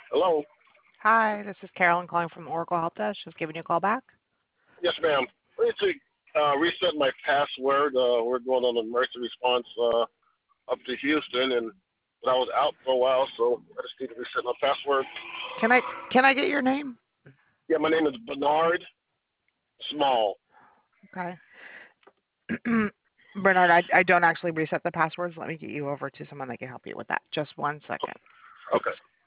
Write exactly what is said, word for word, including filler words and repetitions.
Hello. Hi, this is Carolyn calling from Oracle Help Desk. Just giving you a call back. Yes, ma'am. I need to uh, reset my password. Uh, we're going on an emergency response uh, up to Houston, and but I was out for a while, so I just need to reset my password. Can I can I get your name? Yeah, my name is Bernard Small. Okay. Bernard, I, I don't actually reset the passwords. Let me get you over to someone that can help you with that. Just one second. Okay.